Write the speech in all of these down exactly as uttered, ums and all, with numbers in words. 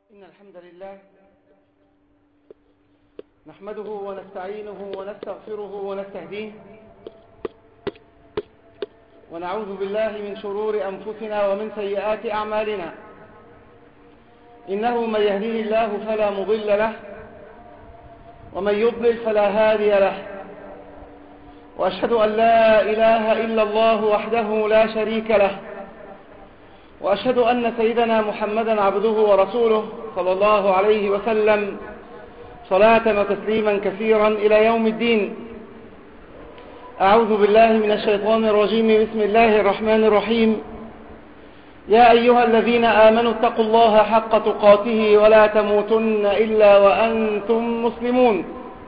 إن الحمد لله نحمده ونستعينه ونستغفره ونستهديه ونعوذ بالله من شرور أنفسنا ومن سيئات أعمالنا. إنه من يهديه الله فلا مضل له ومن يضلل فلا هادي له، وأشهد أن لا إله إلا الله وحده لا شريك له، وأشهد أن سيدنا محمدا عبده ورسوله صلى الله عليه وسلم صلاة وتسليما كثيرا إلى يوم الدين. أعوذ بالله من الشيطان الرجيم. بسم الله الرحمن الرحيم. يا أيها الذين آمنوا اتقوا الله حق تقاته ولا تموتن إلا وأنتم مسلمون.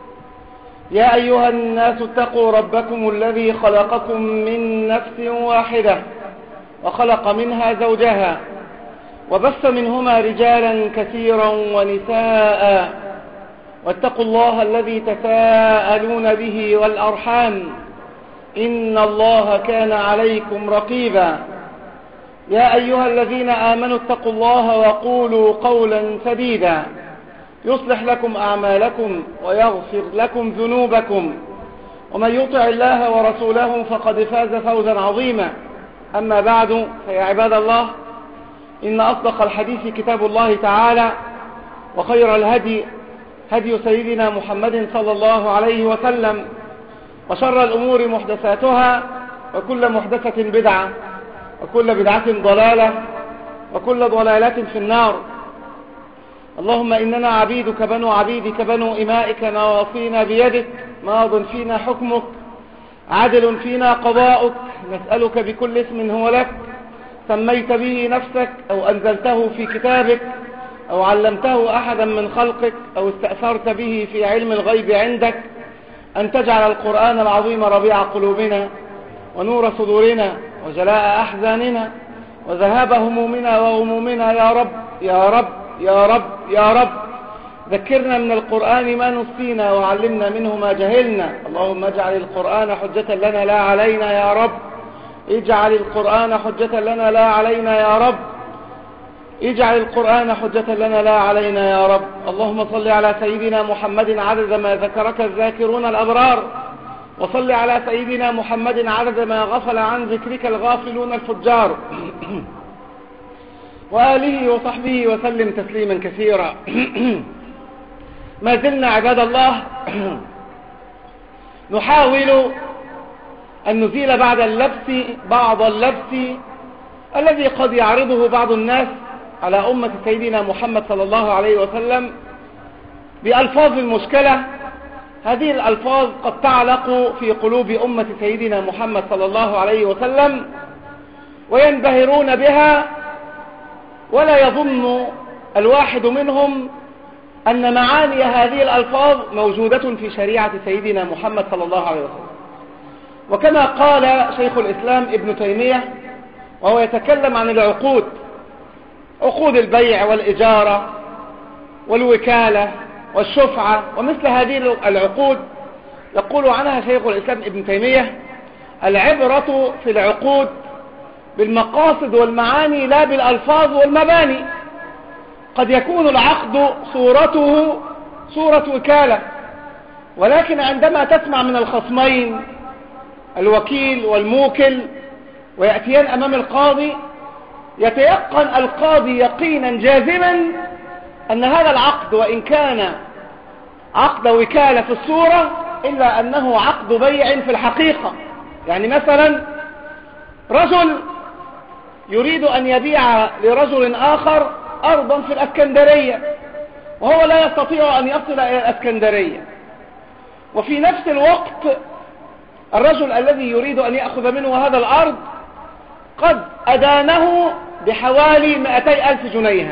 يا أيها الناس اتقوا ربكم الذي خلقكم من نفس واحدة وخلق منها زوجها وبث منهما رجالا كثيرا ونساء، واتقوا الله الذي تساءلون به والأرحام إن الله كان عليكم رقيبا. يا أيها الذين آمنوا اتقوا الله وقولوا قولا سديدا يصلح لكم أعمالكم ويغفر لكم ذنوبكم، ومن يطع الله ورسوله فقد فاز فوزا عظيما. أما بعد، فيا عباد الله، إن أصدق الحديث كتاب الله تعالى، وخير الهدي هدي سيدنا محمد صلى الله عليه وسلم، وشر الأمور محدثاتها، وكل محدثة بدعة، وكل بدعة ضلالة، وكل ضلالة في النار. اللهم إننا عبيدك بنو عبيدك بنو إمائك نواصينا بيدك، ماض فينا حكمك، عدل فينا قضاؤك. نسألك بكل اسم هو لك سميت به نفسك أو أنزلته في كتابك أو علمته أحدا من خلقك أو استأثرت به في علم الغيب عندك، أن تجعل القرآن العظيم ربيع قلوبنا ونور صدورنا وجلاء أحزاننا وذهاب همومنا وغمومنا يا رب يا رب يا رب يا رب. ذكرنا من القرآن ما نسينا وعلمنا منه ما جهلنا. اللهم اجعل القرآن حجة لنا لا علينا يا رب. اجعل القرآن حجة لنا لا علينا يا رب. اجعل القرآن حجة لنا لا علينا يا رب. اللهم صل على سيدنا محمد عدد ما ذكرك الذاكرون الأبرار، وصل على سيدنا محمد عدد ما غفل عن ذكرك الغافلون الفجار، وآله وصحبه وسلم تسليما كثيرا. ما زلنا عباد الله نحاول أن نزيل بعد اللبس بعض اللبس الذي قد يعرضه بعض الناس على أمة سيدنا محمد صلى الله عليه وسلم بألفاظ المشكلة. هذه الألفاظ قد تعلق في قلوب أمة سيدنا محمد صلى الله عليه وسلم وينبهرون بها، ولا يظن الواحد منهم أن معاني هذه الألفاظ موجودة في شريعة سيدنا محمد صلى الله عليه وسلم. وكما قال شيخ الإسلام ابن تيمية وهو يتكلم عن العقود، عقود البيع والإجارة والوكالة والشفعة ومثل هذه العقود، يقول عنها شيخ الإسلام ابن تيمية: العبرة في العقود بالمقاصد والمعاني لا بالألفاظ والمباني. قد يكون العقد صورته صورة وكالة، ولكن عندما تسمع من الخصمين الوكيل والموكل ويأتيان أمام القاضي، يتيقن القاضي يقينا جازما أن هذا العقد وإن كان عقد وكالة في الصورة إلا أنه عقد بيع في الحقيقة. يعني مثلا رجل يريد أن يبيع لرجل آخر أرضا في الأسكندرية، وهو لا يستطيع أن يصل إلى الأسكندرية، وفي نفس الوقت الرجل الذي يريد أن يأخذ منه هذا الأرض قد أدانه بحوالي مئتي ألف جنيها،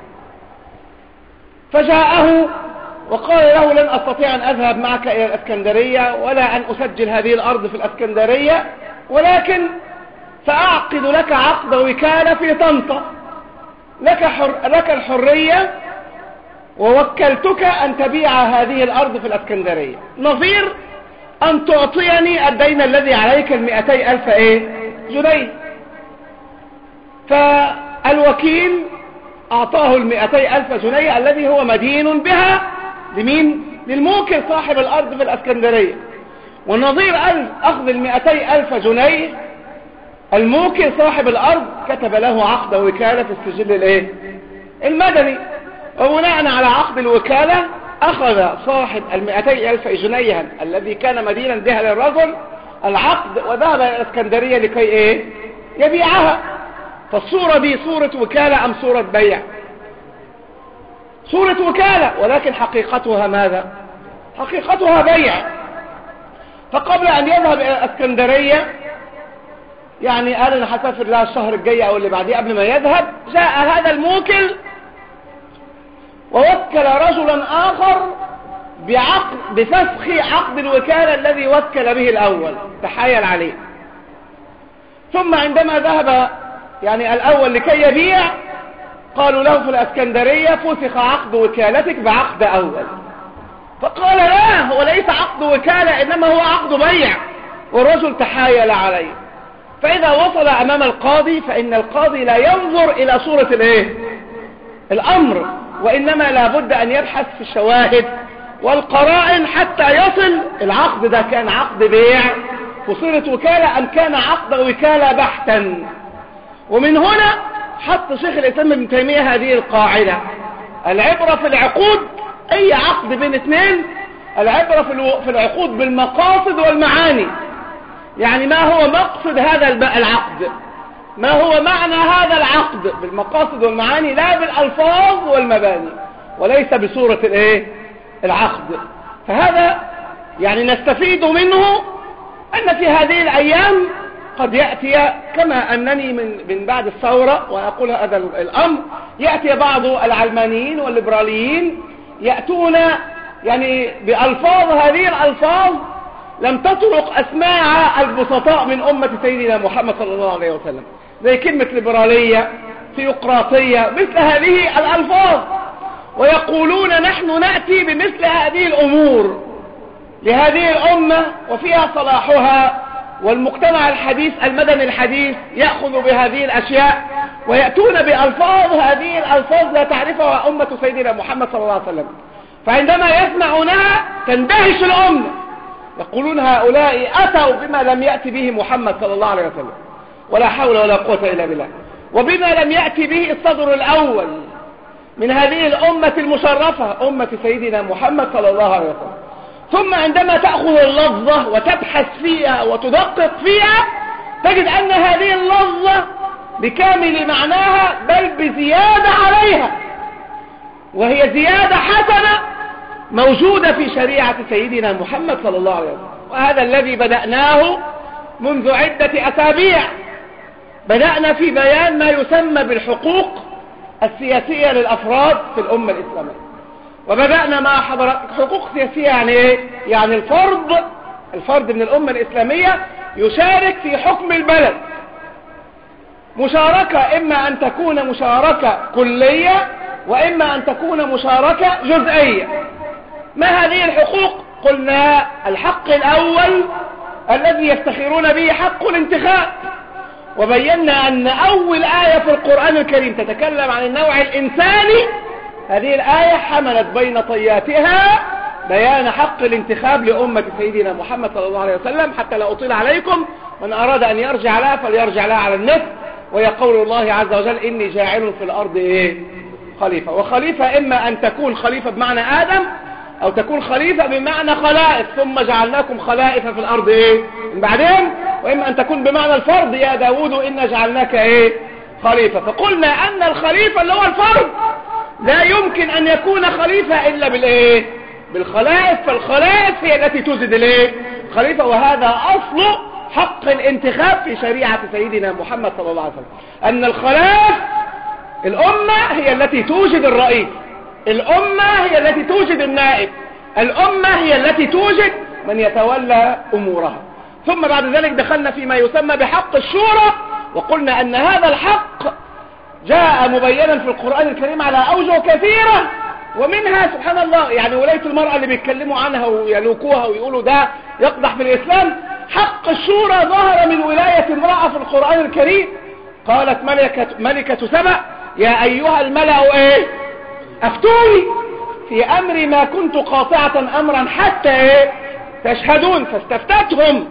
فجاءه وقال له: لن أستطيع أن أذهب معك إلى الأسكندرية ولا أن أسجل هذه الأرض في الأسكندرية، ولكن سأعقد لك عقد وكالة في طنطا، لك, حر لك الحرية، ووكلتك أن تبيع هذه الأرض في الأسكندرية، نظير أن تعطيني الدين الذي عليك المئتي ألف إيه؟ جنيه. فالوكيل أعطاه المئتي ألف جنيه الذي هو مدين بها لمين؟ للموكل صاحب الأرض في الأسكندرية. والنظير أخذ المئتي ألف جنيه الموكل صاحب الأرض كتب له عقد وكالة في السجل الايه المدني، وبناء على عقد الوكالة أخذ صاحب المئتي ألف جنيه الذي كان مدينا بها للرجل العقد وذهب إلى الإسكندرية لكي إيه يبيعها. فالصورة دي صورة وكالة أم صورة بيع؟ صورة وكالة، ولكن حقيقتها ماذا؟ حقيقتها بيع. فقبل أن يذهب إلى الإسكندرية يعني قال أنا هسافر لها الشهر الجاي أو اللي بعديه، قبل ما يذهب جاء هذا الموكل ووكل رجلا آخر بعقد بفسخ عقد الوكالة الذي وكل به الأول، تحايل عليه. ثم عندما ذهب يعني الأول لكي يبيع قالوا له في الإسكندرية فسخ عقد وكالتك بعقد أول. فقال لا، هو ليس عقد وكالة إنما هو عقد بيع، والرجل تحايل عليه. فإذا وصل أمام القاضي فإن القاضي لا ينظر إلى صورة الإيه؟ الأمر، وإنما لابد أن يبحث في الشواهد والقرائن حتى يصل العقد ده كان عقد بيع وصورة وكالة أم كان عقد وكالة بحتا. ومن هنا حط شيخ الإسلام ابن تيمية هذه القاعدة: العبرة في العقود، أي عقد بين اثنين العبرة في العقود بالمقاصد والمعاني. يعني ما هو مقصد هذا العقد، ما هو معنى هذا العقد بالمقاصد والمعاني، لا بالألفاظ والمباني، وليس بصورة الايه العقد. فهذا يعني نستفيد منه أن في هذه الأيام قد يأتي كما أنني من, من بعد الثورة وأقول هذا الأمر، يأتي بعض العلمانيين والليبراليين يأتون يعني بألفاظ، هذه الألفاظ لم تطرق أسماع البسطاء من أمة سيدنا محمد صلى الله عليه وسلم، زي كلمة ليبرالية، ثيوقراطية، مثل هذه الألفاظ، ويقولون نحن نأتي بمثل هذه الأمور لهذه الأمة وفيها صلاحها، والمجتمع الحديث المدني الحديث يأخذ بهذه الأشياء، ويأتون بألفاظ هذه الألفاظ لا تعرفها أمة سيدنا محمد صلى الله عليه وسلم. فعندما يسمعونها تندهش الأمة، يقولون هؤلاء أتوا بما لم يأتي به محمد صلى الله عليه وسلم، ولا حول ولا قوة إلا بالله، وبما لم يأتي به الصدر الأول من هذه الأمة المشرفة أمة سيدنا محمد صلى الله عليه وسلم. ثم عندما تأخذ اللفظة وتبحث فيها وتدقق فيها تجد أن هذه اللفظة بكامل معناها بل بزيادة عليها، وهي زيادة حسنة موجودة في شريعة سيدنا محمد صلى الله عليه وسلم. وهذا الذي بدأناه منذ عدة أسابيع، بدأنا في بيان ما يسمى بالحقوق السياسية للأفراد في الأمة الإسلامية. وبدأنا مع حضرتك حقوق سياسية يعني ايه؟ يعني الفرد الفرد من الأمة الإسلامية يشارك في حكم البلد، مشاركة إما أن تكون مشاركة كلية وإما أن تكون مشاركة جزئية. ما هذه الحقوق؟ قلنا الحق الأول الذي يفتخرون به حق الانتخاب، وبينا أن أول آية في القرآن الكريم تتكلم عن النوع الإنساني، هذه الآية حملت بين طياتها بيان حق الانتخاب لأمة سيدنا محمد صلى الله عليه وسلم. حتى لا أطيل عليكم، من أراد أن يرجع لها فليرجع لها على النت. وهي قول الله عز وجل إني جاعل في الأرض إيه؟ خليفة. وخليفة إما أن تكون خليفة بمعنى آدم أو تكون خليفة بمعنى خلائف، ثم جعلناكم خلائف في الأرض إيه؟ بعدين، وإما أن تكون بمعنى الفرد، يا داود إنا جعلناك إيه؟ خليفة. فقلنا أن الخليفة اللي هو الفرد لا يمكن أن يكون خليفة إلا بالإيه؟ بالخلائف. فالخلائف هي التي توجد الإيه؟ خليفة. وهذا أصل حق الانتخاب في شريعة سيدنا محمد صلى الله عليه وسلم، أن الخلائف الأمة هي التي توجد الرئيس، الأمة هي التي توجد النائب، الأمة هي التي توجد من يتولى أمورها. ثم بعد ذلك دخلنا فيما يسمى بحق الشورى، وقلنا أن هذا الحق جاء مبينا في القرآن الكريم على أوجه كثيرة، ومنها سبحان الله يعني ولاية المرأة اللي بيتكلموا عنها ويلوكوها ويقولوا ده يقدح في الإسلام. حق الشورى ظهر من ولاية امرأة في القرآن الكريم. قالت ملكة, ملكة سبأ يا ايها الملأ ايه افتوني في امر ما كنت قاطعة امرا حتى ايه تشهدون، فاستفتتهم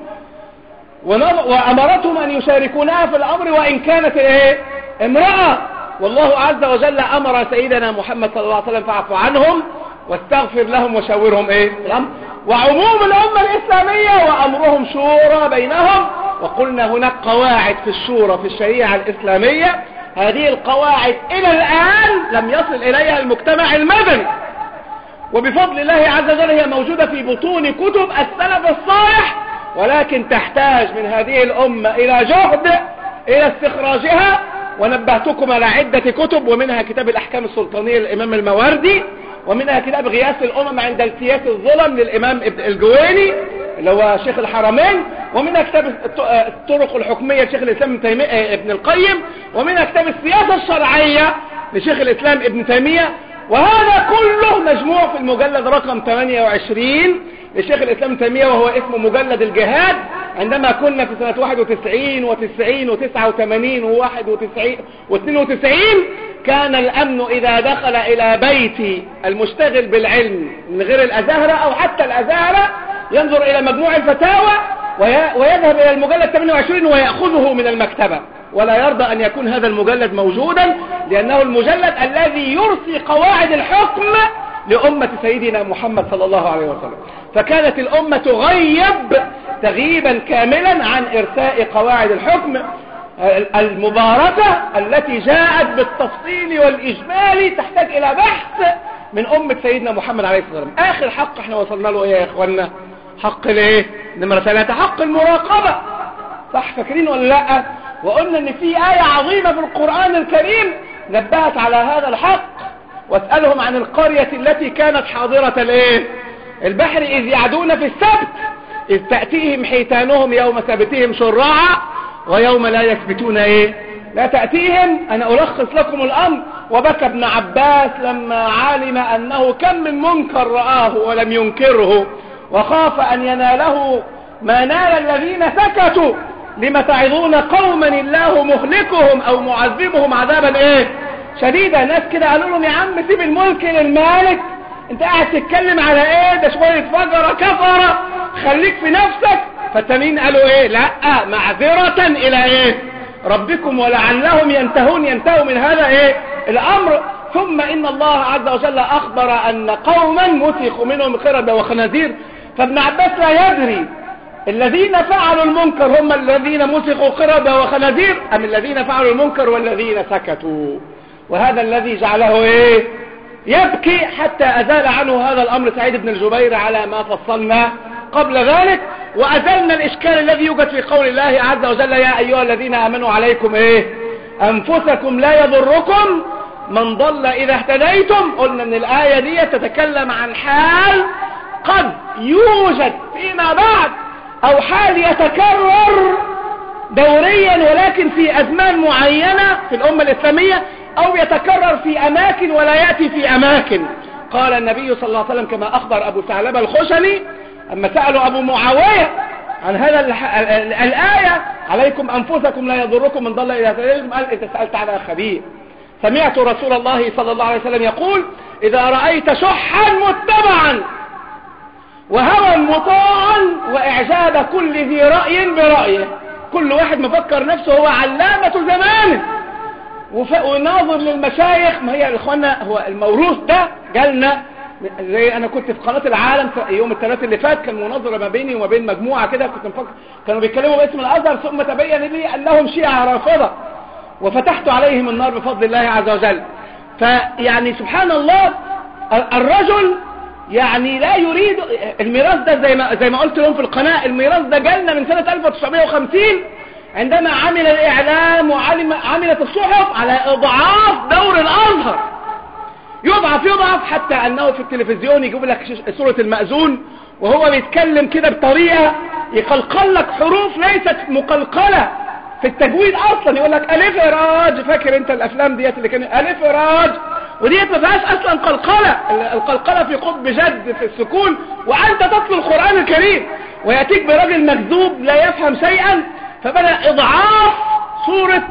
وامرتهم ان يشاركونها في الامر وان كانت ايه امرأة. والله عز وجل امر سيدنا محمد صلى الله عليه وسلم فاعف عنهم واستغفر لهم وشاورهم ايه في الامر، وعموم الامة الاسلامية وامرهم شورى بينهم. وقلنا هناك قواعد في الشورى في الشريعة الاسلامية، هذه القواعد الى الان لم يصل اليها المجتمع المدني، وبفضل الله عز وجل هي موجودة في بطون كتب السلف الصالح، ولكن تحتاج من هذه الامة الى جهد الى استخراجها. ونبهتكم على عدة كتب، ومنها كتاب الاحكام السلطانية للامام المواردي، ومنها كتاب غياث الامم عند التياس الظلم للامام ابن الجويني اللي هو شيخ الحرمين، ومنها كتاب الطرق الحكمية لشيخ الاسلام ابن القيم، ومنها كتاب السياسة الشرعية لشيخ الاسلام ابن تيمية. وهذا كله مجموع في المجلد رقم ثمانية وعشرين لشيخ الاسلام ابن تيمية، وهو اسمه مجلد الجهاد. عندما كنا في سنة واحد وتسعين وتسعين وتسعة وثمانين وواحد وتسعين واثنين وتسعين كان الامن اذا دخل الى بيت المشتغل بالعلم من غير الازهرة او حتى الازهرة ينظر الى مجموع الفتاوى ويذهب الى المجلد ثمانية وعشرين ويأخذه من المكتبة، ولا يرضى ان يكون هذا المجلد موجودا، لانه المجلد الذي يرسي قواعد الحكم لأمة سيدنا محمد صلى الله عليه وسلم. فكانت الأمة تغيب تغييبا كاملا عن إرساء قواعد الحكم المباركة التي جاءت بالتفصيل والإجمال، تحتاج إلى بحث من أمة سيدنا محمد عليه الصلاة والسلام. آخر حق احنا وصلنا له ايه يا إخوانا؟ حق الايه؟ نمرة ثلاثة، حق المراقبة. صح فاكرين ولا لا؟ وقلنا ان في آية عظيمة في القرآن الكريم نبهت على هذا الحق، واسألهم عن القرية التي كانت حاضرة الايه البحر إذ يعدون في السبت إذ تأتيهم حيتانهم يوم سبتهم شرعا ويوم لا يثبتون ايه لا تأتيهم. انا ألخص لكم الامر. وبكى ابن عباس لما علم انه كم من منكر رآه ولم ينكره، وخاف ان يناله ما نال الذين سكتوا، لما تعظون قوما الله مهلكهم او معذبهم عذابا ايه شديدة. ناس كده قالوا لهم يا عم سيب الملك للمالك، انت قاعد تتكلم على ايه؟ ده شوية فجرة كفرة، خليك في نفسك. فالتانيين قالوا ايه؟ لا معذرة الى ايه ربكم ولعلهم ينتهون، ينتهوا من هذا ايه الامر. ثم ان الله عز وجل اخبر ان قوما مسخوا منهم قردة وخنازير. فابن عباس لا يدري الذين فعلوا المنكر هم الذين مسخوا قردة وخنازير ام الذين فعلوا المنكر والذين سكتوا. وهذا الذي جعله ايه يبكي حتى ازال عنه هذا الامر سعيد بن الجبير على ما فصلنا قبل ذلك. وازلنا الاشكال الذي يوجد في قول الله عز وجل يا ايها الذين امنوا عليكم ايه انفسكم لا يضركم من ضل اذا اهتديتم. قلنا ان الاية دي تتكلم عن حال قد يوجد فيما بعد او حال يتكرر دوريا ولكن في ازمان معينة في الامة الاسلامية، او يتكرر في اماكن ولا يأتي في اماكن. قال النبي صلى الله عليه وسلم كما اخبر ابو ثعلبة الخشني اما سألوا ابو معاوية عن هذا الآية عليكم انفسكم لا يضركم من ضل اذا اهتديتم، قال انت سألت عنها خبير. سمعت رسول الله صلى الله عليه وسلم يقول اذا رأيت شحا متبعا وهوى مطاعا واعجاب كل ذي رأي برأيه، كل واحد مفكر نفسه هو علامة زمانه وناظر للمشايخ. ما هي اخوانا هو الموروث ده جالنا زي انا كنت في قناة العالم يوم الثلاث اللي فات، كان مناظرة ما بيني وما بين مجموعة كده كنت مفكر كانوا بيتكلموا باسم الازهر، ثم تبين لي انهم شيعة رافضة وفتحت عليهم النار بفضل الله عز وجل. فيعني سبحان الله الرجل يعني لا يريد الميراث ده زي ما زي ما قلت لهم في القناة. الميراث ده جالنا من سنة ألف وتسعمائة وخمسين عندما عمل الاعلام وعلم عملت الصحف على اضعاف دور الازهر، يضعف يضعف حتى انه في التلفزيون يجيب لك سورة المأذون وهو بيتكلم كده بطريقة يقلقل لك حروف ليست مقلقلة في التجويد اصلا، يقول لك الف اراج. فاكر انت الافلام ديت اللي كان الف اراج وديت ما فيهاش اصلا قلقلة، القلقلة في قطب جد في السكون، وانت تتلو القرآن الكريم ويأتيك برجل مكذوب لا يفهم شيئا. فبدأ اضعاف سورة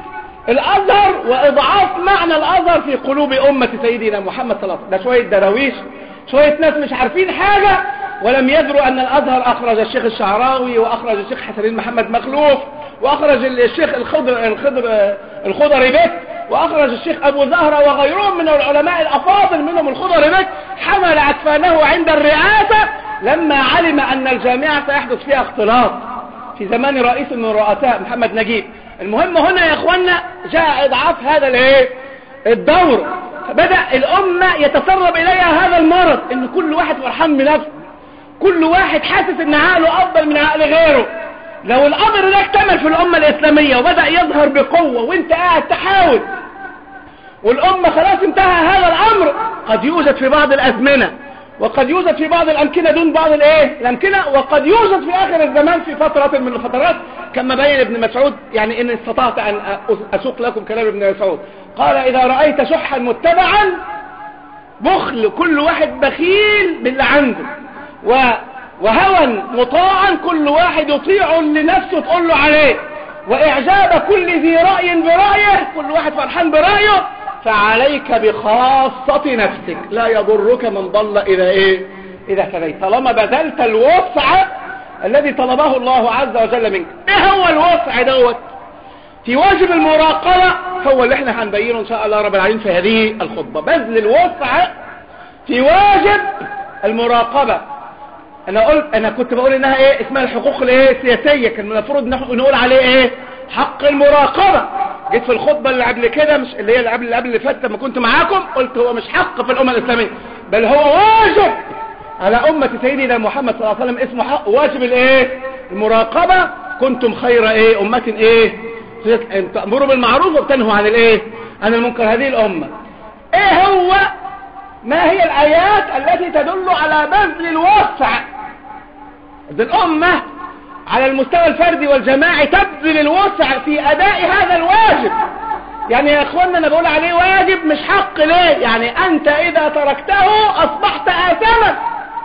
الازهر واضعاف معنى الازهر في قلوب امة سيدنا محمد صلى الله عليه وسلم. ده شوية دراويش، شوية ناس مش عارفين حاجة، ولم يدروا ان الازهر اخرج الشيخ الشعراوي، واخرج الشيخ حسنين محمد مخلوف، واخرج الشيخ الخضر الخضر الخضري بك، واخرج الشيخ ابو زهرة وغيرهم من العلماء الافاضل، منهم الخضري بك حمل عكفانه عند الرئاسة لما علم ان الجامعة سيحدث فيها اختلاط في زمان رئيس من رؤساء محمد نجيب. المهم هنا يا اخوانا جاء اضعاف هذا الايه الدور، فبدأ الامة يتسرب اليها هذا المرض، ان كل واحد فرحان بنفسه، كل واحد حاسس ان عقله افضل من عقل غيره. لو الامر ده اكتمل في الامة الاسلامية وبدأ يظهر بقوة وانت قاعد تحاول والامة خلاص انتهى هذا الامر، قد يوجد في بعض الازمنة، وقد يوجد في بعض الامكنة دون بعض الايه الامكنة، وقد يوجد في اخر الزمان في فترة من الفترات، كما بين ابن مسعود، يعني ان استطعت ان اسوق لكم كلام ابن مسعود، قال اذا رأيت شحا متبعا، بخل كل واحد بخيل باللي عنده، و وهوى مطاعا كل واحد يطيع لنفسه تقول له عليه، واعجاب كل ذي رأي برأيه، كل واحد فرحان برأيه، فعليك بخاصة نفسك، لا يضرك من ضل إذا إيه إذا اهتديت، طالما بذلت الوسع الذي طلبه الله عز وجل منك. إيه هو الوسع دوت؟ في واجب المراقبة، هو اللي احنا هنبينه إن شاء الله رب العالمين في هذه الخطبة، بذل الوسع في واجب المراقبة. أنا قلت أنا كنت بقول إنها إيه اسمها الحقوق الإيه السياسية، كان المفروض نقول عليه إيه حق المراقبة. جيت في الخطبة اللي قبل كده، مش اللي هي اللي قبل اللي قبل اللي فاتت لما كنت معاكم، قلت هو مش حق في الأمة الإسلامية، بل هو واجب على أمة سيدنا محمد صلى الله عليه وسلم، اسمه حق واجب الإيه المراقبة. كنتم خير إيه أمة إيه تأمروا بالمعروف وتنهوا عن الإيه عن المنكر، هذه الأمة. إيه هو ما هي الآيات التي تدل على بذل الوسع؟ ذي الأمة على المستوى الفردي والجماعي تبذل الوسع في أداء هذا الواجب. يعني يا أخوانا أنا بقول عليه واجب مش حق، ليه؟ يعني أنت إذا تركته أصبحت آثما،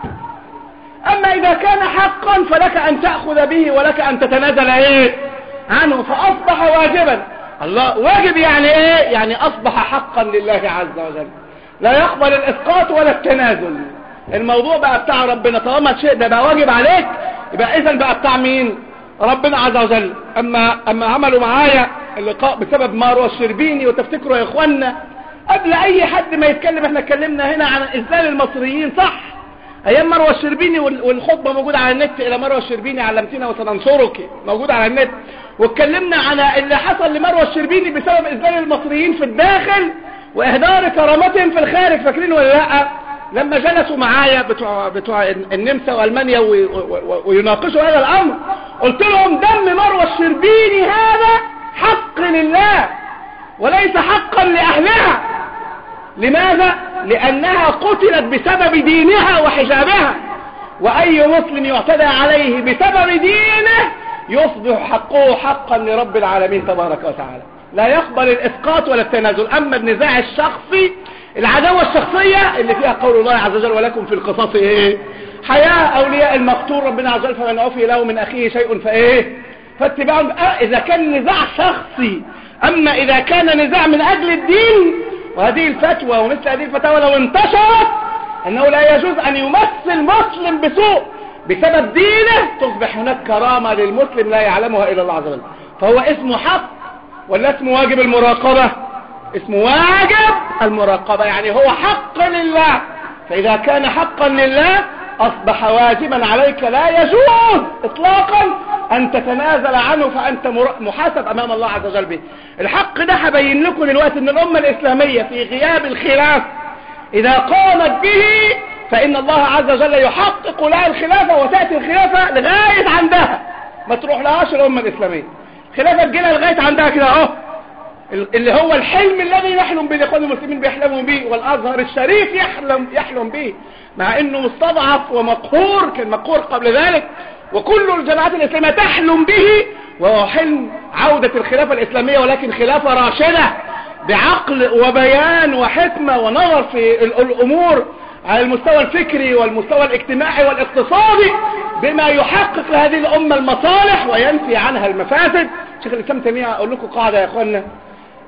أما إذا كان حقا فلك أن تأخذ به ولك أن تتنازل إيه عنه، فأصبح واجبا. الله واجب يعني إيه؟ يعني أصبح حقا لله عز وجل، لا يقبل الإسقاط ولا التنازل. الموضوع بقى بتاع ربنا، طالما الشيء ده بقى واجب عليك يبقى إذن بقى بتاع مين؟ ربنا عز وجل. أما, أما عملوا معايا اللقاء بسبب مروة الشربيني، وتفتكروا يا إخوانا قبل أي حد ما يتكلم احنا اتكلمنا هنا عن إذلال المصريين، صح؟ أيام مروة الشربيني، والخطبة موجودة على النت، إلى مروة الشربيني علمتنا وسننصرك، موجودة على النت. واتكلمنا عن اللي حصل لمروة الشربيني بسبب إذلال المصريين في الداخل وإهدار كرامتهم في الخارج، فاكرين ولا لأ؟ لما جلسوا معايا بتوع, بتوع النمسا وألمانيا ويناقشوا هذا الأمر، قلت لهم دم مروة الشربيني هذا حق لله وليس حقا لأهلها. لماذا؟ لأنها قتلت بسبب دينها وحجابها، وأي مسلم يعتدى عليه بسبب دينه يصبح حقه حقا لرب العالمين تبارك وتعالى، لا يقبل الإسقاط ولا التنازل. أما النزاع الشخصي، العداوة الشخصية اللي فيها قول الله عز وجل ولكم في القصاص ايه حياة، أولياء المقتول ربنا عز وجل فمن عفي له من أخيه شيء فايه فاتباع. آه إذا كان نزاع شخصي. أما إذا كان نزاع من أجل الدين، وهذه الفتوى ومثل هذه الفتاوى لو انتشرت أنه لا يجوز أن يمثل مسلم بسوء بسبب دينه، تصبح هناك كرامة للمسلم لا يعلمها إلا الله عز وجل. فهو اسمه حق ولا اسمه واجب المراقبة؟ اسمه واجب المراقبة، يعني هو حق لله. فإذا كان حقا لله أصبح واجبا عليك، لا يجوز إطلاقا أن تتنازل عنه، فأنت محاسب أمام الله عز وجل به. الحق ده هبين لكم دلوقتي أن الأمة الإسلامية في غياب الخلاف إذا قامت به فإن الله عز وجل يحقق لها الخلافة، وتأتي الخلافة لغاية عندها، ما تروح لهاش الأمة الإسلامية. خلافة تجيلها لغاية عندها كده أهو، اللي هو الحلم الذي نحلم به، الإخوان المسلمين بيحلموا به، والأزهر الشريف يحلم يحلم به، مع إنه مستضعف ومقهور، كان مقهور قبل ذلك، وكل الجماعات الإسلامية تحلم به، وهو حلم عودة الخلافة الإسلامية، ولكن خلافة راشدة بعقل وبيان وحكمة ونظر في الأمور على المستوى الفكري والمستوى الاجتماعي والاقتصادي، بما يحقق لهذه الأمة المصالح وينفي عنها المفاسد. شيخ الإسلام تيمية أقول لكم قاعدة يا أخوانا،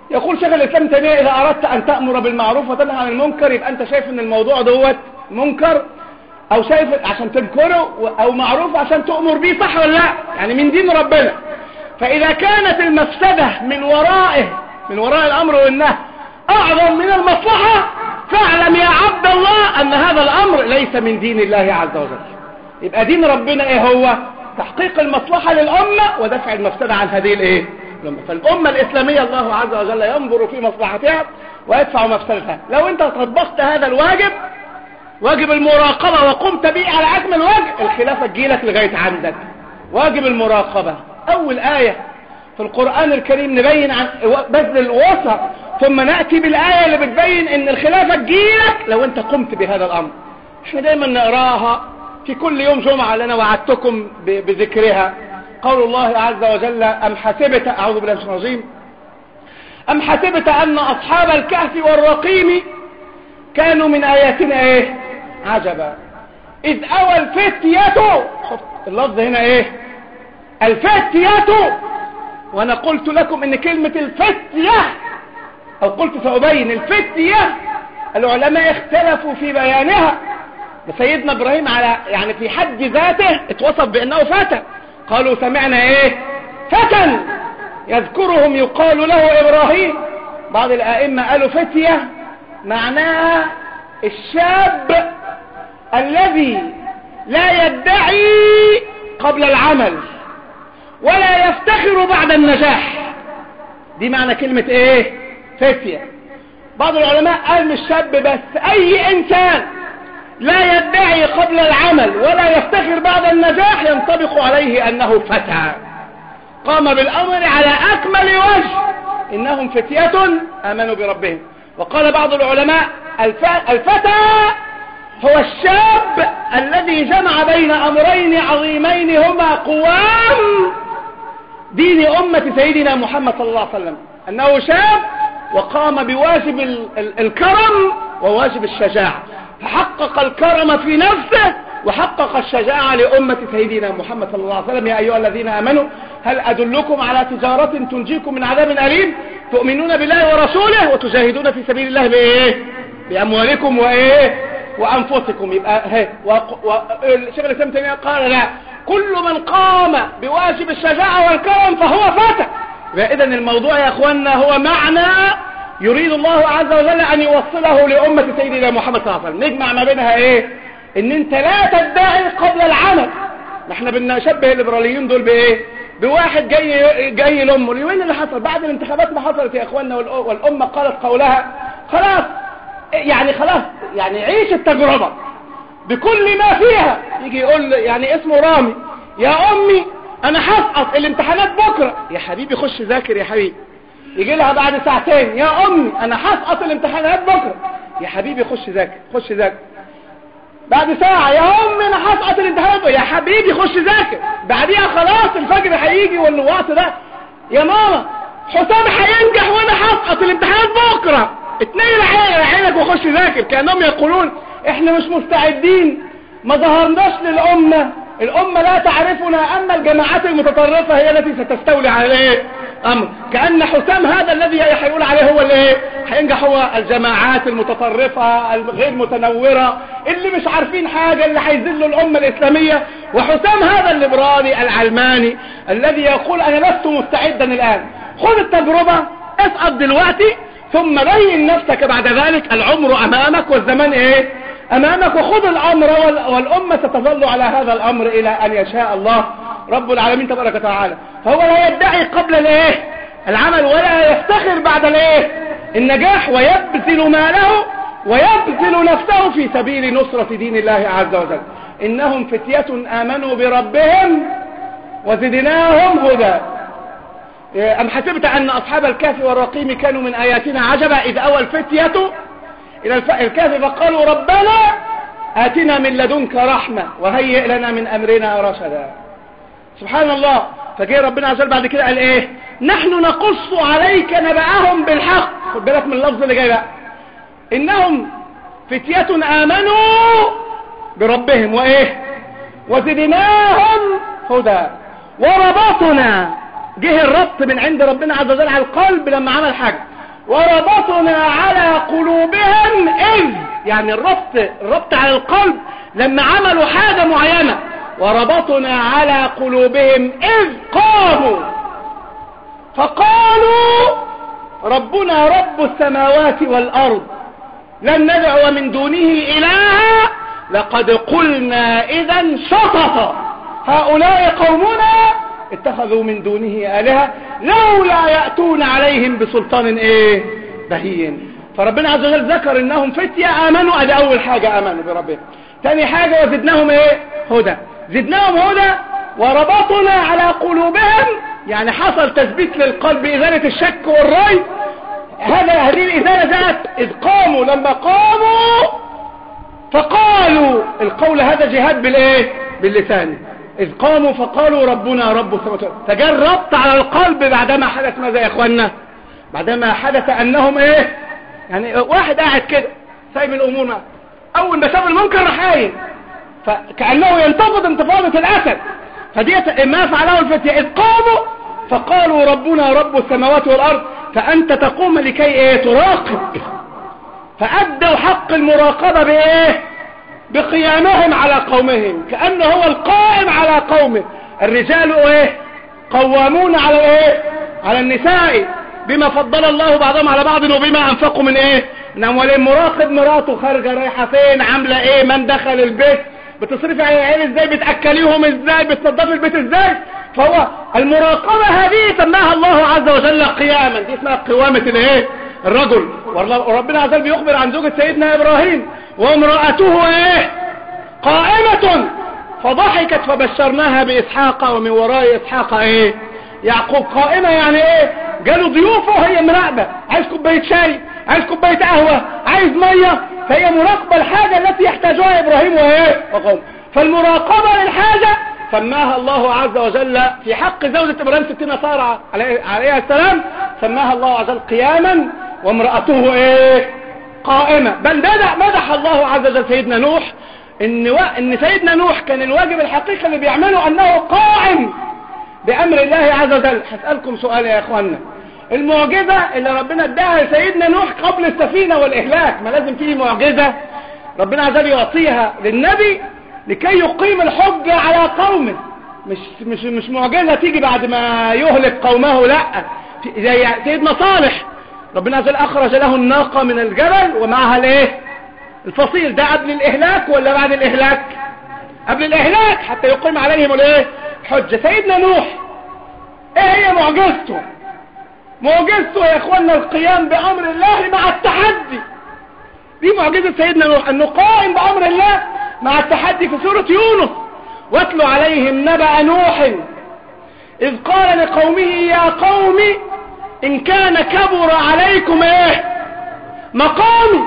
يقول شيخ الاسلام تيمية اذا اردت ان تأمر بالمعروف وتنهى عن المنكر يبقى انت شايف ان الموضوع دوت منكر، او شايف عشان تنكره، او معروف عشان تؤمر بيه، صح ولا لا؟ يعني من دين ربنا. فاذا كانت المفسدة من ورائه، من وراء الامر والنهي اعظم من المصلحة، فاعلم يا عبد الله ان هذا الامر ليس من دين الله عز وجل. يبقى دين ربنا ايه هو؟ تحقيق المصلحة للامة ودفع المفسدة عن هذه الايه الامة. فالامة الاسلامية الله عز وجل ينظر في مصلحتها ويدفع مفسدتها. لو انت طبقت هذا الواجب، واجب المراقبة، وقمت به على اكمل وجه، الخلافة تجيلك لغاية عندك. واجب المراقبة اول آية في القرآن الكريم نبين عن بذل الوسط، ثم نأتي بالآية اللي بتبين ان الخلافة تجيلك لو انت قمت بهذا الامر. احنا دايما نقراها في كل يوم جمعة، لنا وعدتكم بذكرها. قول الله عز وجل أم حسبت، أعوذ بالله من الشيطان الرجيم، أم حسبت أن أصحاب الكهف والرقيم كانوا من آياتنا إيه عجبا إذ أوى الفتية، شوف اللفظ هنا إيه الفتية، وأنا قلت لكم إن كلمة الفتية، أو قلت سأبين الفتية العلماء اختلفوا في بيانها. سيدنا إبراهيم على يعني في حد ذاته اتوصف بأنه فتى، قالوا سمعنا ايه فتى يذكرهم يقال له إبراهيم. بعض الآئمة قالوا فتية معناها الشاب الذي لا يدعي قبل العمل ولا يفتخر بعد النجاح، دي معنى كلمة ايه فتية. بعض العلماء قال مش شاب بس، اي انسان لا يدعي قبل العمل ولا يفتخر بعد النجاح ينطبق عليه أنه فتى قام بالأمر على أكمل وجه، إنهم فتية آمنوا بربهم. وقال بعض العلماء الفتى هو الشاب الذي جمع بين أمرين عظيمين هما قوام دين أمة سيدنا محمد صلى الله عليه وسلم، أنه شاب وقام بواجب الكرم وواجب الشجاعة، فحقق الكرم في نفسه وحقق الشجاعة لأمة سيدنا محمد صلى الله عليه وسلم. يا أيها الذين آمنوا هل أدلكم على تجارة تنجيكم من عذاب أليم تؤمنون بالله ورسوله وتجاهدون في سبيل الله بإيه بأموالكم وإيه وأنفسكم. يبقى هي والشيخ الإسلام تيمية قال لا، كل من قام بواجب الشجاعة والكرم فهو فتى. إذا الموضوع يا أخواننا هو معنى يريد الله عز وجل أن يوصله لأمة سيدنا محمد صلى الله عليه وسلم. نجمع ما بينها إيه؟ إن أنت لا تدعي قبل العمل. نحن بنشبه الليبراليين دول بإيه؟ بواحد جاي جاي لأمه. اليومين اللي حصل بعد الانتخابات ما حصلت يا إخواننا والأمة قالت قولها، خلاص يعني خلاص يعني عيش التجربة بكل ما فيها. يجي يقول يعني اسمه رامي، يا أمي أنا هسقط الامتحانات بكرة. يا حبيبي خش ذاكر يا حبيبي. يجي لها بعد ساعتين، يا امي انا هسقط الامتحانات بكره. يا حبيبي خش ذاكر خش ذاكر. بعد ساعه، يا امي انا هسقط الامتحانات بكره. يا حبيبي خش ذاكر. بعديها خلاص الفجر هيجي والوقت ده، يا ماما حسام هينجح وانا هسقط الامتحانات بكره. اتنين عينك وخش ذاكر. كانهم يقولون احنا مش مستعدين، ما ظهرناش للامه، الامه لا تعرفنا، اما الجماعات المتطرفه هي التي ستستولي على ايه امر. كأن حسام هذا الذي هيقول عليه هو اللي ايه هينجح، هو الجماعات المتطرفة الغير متنورة اللي مش عارفين حاجة اللي هيذلوا الأمة الإسلامية. وحسام هذا الليبرالي العلماني الذي يقول أنا لست مستعدا الآن. خذ التجربة، اسقط دلوقتي ثم بين نفسك بعد ذلك. العمر أمامك والزمان ايه أمامك، وخذ الأمر والأمة ستظل على هذا الأمر إلى أن يشاء الله رب العالمين تبارك وتعالى. فهو لا يدعي قبل الايه العمل ولا يفتخر بعد الايه النجاح، ويبذل ماله ويبذل نفسه في سبيل نصرة دين الله عز وجل. إنهم فتية آمنوا بربهم وزدناهم هدى. أم حسبت أن أصحاب الكهف والرقيم كانوا من آياتنا عجبا إذ أوى الفتية إلى الكهف فقالوا ربنا آتنا من لدنك رحمة وهيئ لنا من أمرنا رشدا. سبحان الله. فجاء ربنا عز وجل بعد كده قال ايه نحن نقص عليك نبأهم بالحق. خد بالك من اللفظ اللي جاي بقى، إنهم فتية آمنوا بربهم وإيه وزدناهم هدى وربطنا. جه الربط من عند ربنا عز وجل على القلب لما عمل حاجة، وربطنا على قلوبهم إذ، يعني الربط الربط على القلب لما عملوا حاجة معينة. وربطنا على قلوبهم إذ قاموا فقالوا ربنا رب السماوات والأرض لن ندعو من دونه إلها لقد قلنا إذا شططا هؤلاء قومنا اتخذوا من دونه آلهة لولا يأتون عليهم بسلطان ايه بهين. فربنا عز وجل ذكر انهم فتية امنوا، ادي اول حاجة امنوا بربهم. تاني حاجة وزدناهم ايه هدى، زدناهم هدى. وربطنا على قلوبهم، يعني حصل تثبيت للقلب، ازالة الشك والريب. هذا هذه الازالة جاءت اذ قاموا، لما قاموا فقالوا، القول هذا جهاد بالايه باللسان. إذ قاموا فقالوا ربنا رب السماوات. فجاء الربط على القلب بعدما حدث ماذا يا اخوانا؟ بعدما حدث انهم ايه، يعني واحد قاعد كده سايب الامور معه، اول ما شاف المنكر راح قايم، فكأنه ينتفض انتفاضة الاسد. فديت ما فعله الفتية، إذ قاموا فقالوا ربنا رب السماوات والارض. فانت تقوم لكي ايه تراقب، فأدوا حق المراقبة بايه بقيامهم على قومهم، كأنه هو القائم على قومه. الرجال ايه قوامون على ايه على النساء بما فضل الله بعضهم على بعض وبما انفقوا من ايه من اموالهم. مراقب مراته خارجه رايحه فين، عامله ايه، من دخل البيت، بتصرفي على العيال ازاي، بتاكليهم ازاي، بتنظفي البيت ازاي. فهو المراقبه هذه سماها الله عز وجل قياما، دي اسمها قوامه الايه الرجل. وربنا عز وجل بيخبر عن زوجة سيدنا ابراهيم وامرأته ايه قائمة فضحكت فبشرناها باسحاق ومن وراء اسحاق ايه يعقوب. قائمة يعني ايه، جاله ضيوفه وهي مراقبة، عايز كوباية شاي، عايز كوباية قهوة، عايز مية، فهي مراقبة الحاجة التي يحتاجها ابراهيم وايه وقوم. فالمراقبة للحاجة سماها الله عز وجل في حق زوجة ابراهيم ستين سارة عليها السلام، سماها الله عز وجل قياما وامرأته ايه قائمة. بل مدح مدح الله عز وجل سيدنا نوح، ان, و... إن سيدنا نوح كان الواجب الحقيقي اللي بيعمله انه قائم بامر الله عز وجل. هسألكم سؤال يا اخوانا، المعجزة اللي ربنا اداها لسيدنا نوح قبل السفينة والاهلاك، ما لازم فيه معجزة ربنا عز وجل يعطيها للنبي لكي يقيم الحجة على قومه، مش مش مش معجزة تيجي بعد ما يهلك قومه، لا. زي سيدنا صالح ربنا عز وجل اخرج له الناقة من الجبل ومعها الايه الفصيل. ده قبل الاهلاك ولا بعد الاهلاك؟ قبل الاهلاك، حتى يقيم عليهم الايه حجة. سيدنا نوح ايه هي معجزته؟ معجزته يا اخوانا القيام بامر الله مع التحدي. دي معجزة سيدنا نوح، انه قائم بامر الله مع التحدي. في سورة يونس واتلوا عليهم نبأ نوح اذ قال لقومه يا قوم ان كان كبر عليكم ايه مقامي.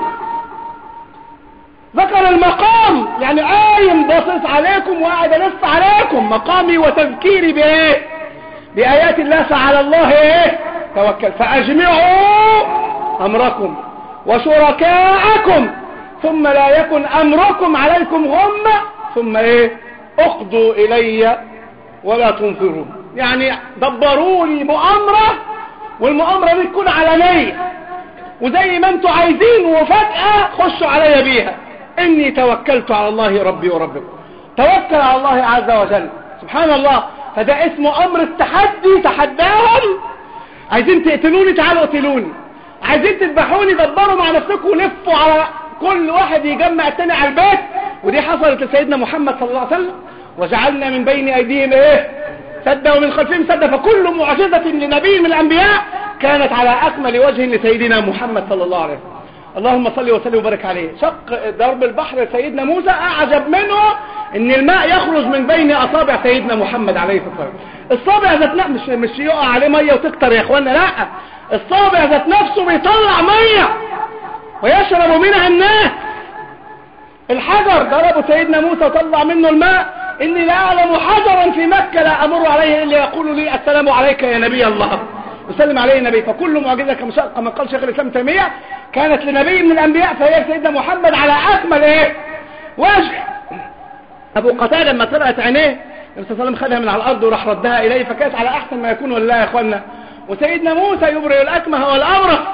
ذكر المقام، يعني قايم باصص عليكم وقاعد الف عليكم، مقامي وتذكيري بايه بايات الله. فعلى الله ايه توكل. فاجمعوا امركم وشركاءكم ثم لا يكن امركم عليكم غمة ثم ايه اقضوا الي ولا تنظرون. يعني دبروا لي مؤامرة، والمؤامرة دي تكون علنية وزي ما انتوا عايزين، وفجأة خشوا عليا بيها. اني توكلت على الله ربي وربكم. توكل على الله عز وجل سبحان الله. فده اسمه امر التحدي، تحداهم. عايزين تقتلوني تعالوا اقتلوني، عايزين تذبحوني دبروا مع نفسكم ولفوا على كل واحد يجمع التاني على البيت. ودي حصلت لسيدنا محمد صلى الله عليه وسلم، وجعلنا من بين ايديهم ايه سدا ومن خلفهم سدا. فكل معجزة لنبي من الانبياء كانت على اكمل وجه لسيدنا محمد صلى الله عليه وسلم. اللهم صل وسلم وبارك عليه. شق ضرب البحر سيدنا موسى، اعجب منه ان الماء يخرج من بين اصابع سيدنا محمد عليه الصلاة والسلام. الصابع ذات نفسه مش مش يقع عليه ميه وتكتر يا اخوانا، لا، الصابع ذات نفسه بيطلع ميه ويشرب منها الناس. الحجر ضربه سيدنا موسى وطلع منه الماء. اني لا اعلم حجرا في مكة لا امر عليه الا يقول لي السلام عليك يا نبي الله، وسلم عليه النبي. فكل معجزة كما قال شيخ الاسلام تيمية كانت لنبي من الانبياء، فهي سيدنا محمد على اكمل ايه وجه. ابو قتادة لما طلعت عينيه النبي صلى الله عليه وسلم خدها من على الارض وراح ردها اليه، فكانت على احسن ما يكون. ولا يا اخوانا، وسيدنا موسى يبرئ الاكمه والابرص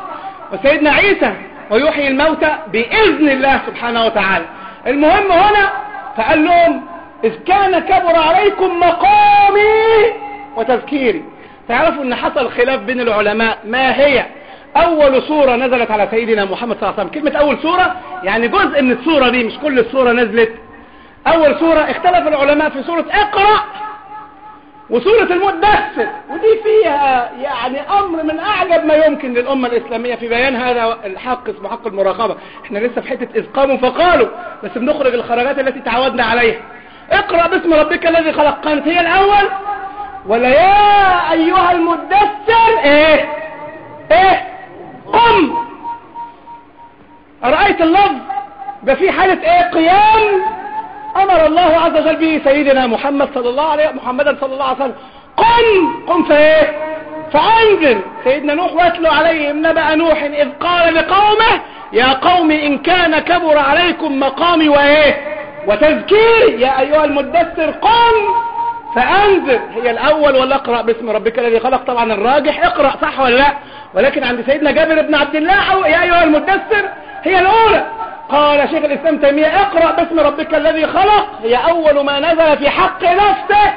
وسيدنا عيسى ويحيي الموتى بإذن الله سبحانه وتعالى. المهم هنا فقال لهم إذ كان كبر عليكم مقامي وتذكيري. تعرفوا ان حصل خلاف بين العلماء ما هي اول سورة نزلت على سيدنا محمد صلى الله عليه وسلم. كلمة اول سورة يعني جزء من السورة دي، مش كل السورة نزلت. اول سورة اختلف العلماء في سورة اقرأ وسورة المدثر، ودي فيها يعني امر من اعجب ما يمكن للامة الاسلامية في بيان هذا الحق اسمه حق المراقبة. احنا لسه في حتة اذ قاموا فقالوا، بس بنخرج الخرجات التي تعودنا عليها. اقرأ باسم ربك الذي خلق، كانت هي الاول ولا يا ايها المدثر ايه ايه قم؟ أرأيت اللفظ ده في حالة ايه؟ قيام. امر الله عز وجل به سيدنا محمد صلى الله عليه محمدا صلى الله عليه وسلم قم قم فايه فانزل. سيدنا نوح واتلو عليهم نبأ نوح اذ قال لقومه يا قوم ان كان كبر عليكم مقامي وايه وتذكيري يا ايها المدثر قم فانذر. هي الاول ولا اقرأ باسم ربك الذي خلق؟ طبعا الراجح اقرأ، صح ولا لا؟ ولكن عند سيدنا جابر بن عبد الله يا ايها المدثر هي الاولى. قال شيخ الاسلام تيمية اقرأ باسم ربك الذي خلق هي اول ما نزل في حق نفسه،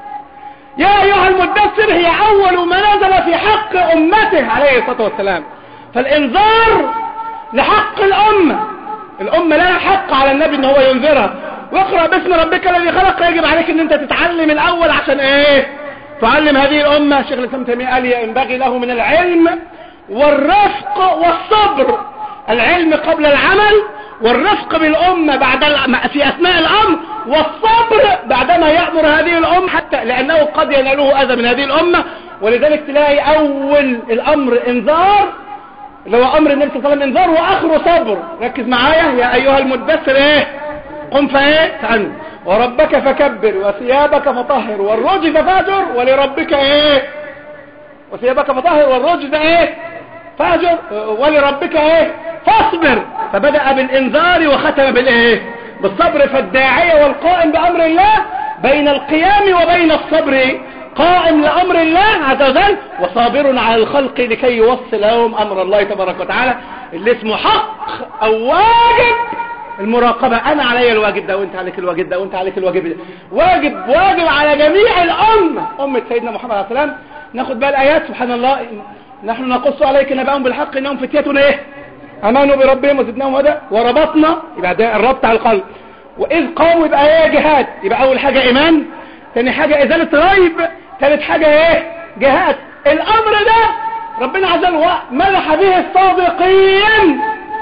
يا ايها المدثر هي اول ما نزل في حق امته عليه الصلاة والسلام. فالانذار لحق الامة، الامة لها حق على النبي ان هو ينذرها. واقرأ باسم ربك الذي خلق يجب عليك ان انت تتعلم الاول عشان ايه؟ تعلم هذه الامة. شيخ الاسلام تيمية قال ينبغي له من العلم والرفق والصبر، العلم قبل العمل، والرفق بالامة بعد في اثناء الامر، والصبر بعدما يأمر هذه الامة، حتى لانه قد يناله اذى من هذه الامة. ولذلك تلاقي اول الامر انذار اللي هو امر النبي صلى الله عليه وسلم انذار واخره صبر. ركز معايا يا ايها المدثر ايه قم فايه فانذر وربك فكبر وثيابك فطهر والرجز فاهجر ولربك ايه وثيابك فطهر والرجز ايه فاهجر ولربك ايه فاصبر. فبدأ بالانذار وختم بالايه بالصبر. فالداعية والقائم بامر الله بين القيام وبين الصبر قائم لامر الله عز وجل وصابر على الخلق لكي يوصل لهم امر الله تبارك وتعالى اللي اسمه حق او واجب المراقبة. انا علي الواجب ده وانت عليك الواجب ده وانت عليك الواجب ده، واجب واجب على جميع الامة. امة سيدنا محمد عليه السلام ناخد بقى الايات. سبحان الله نحن نقص عليك نبأهم بالحق انهم فتية ايه امنوا بربهم وزدناهم هدى وربطنا، يبقى ده الربط على القلب. واذ قاموا يبقى ايه جهاد، يبقى اول حاجة ايمان، ثاني حاجة ازالة ريب، ثالث حاجة ايه جهاد. الامر ده ربنا عز وجل مدح به الصادقين،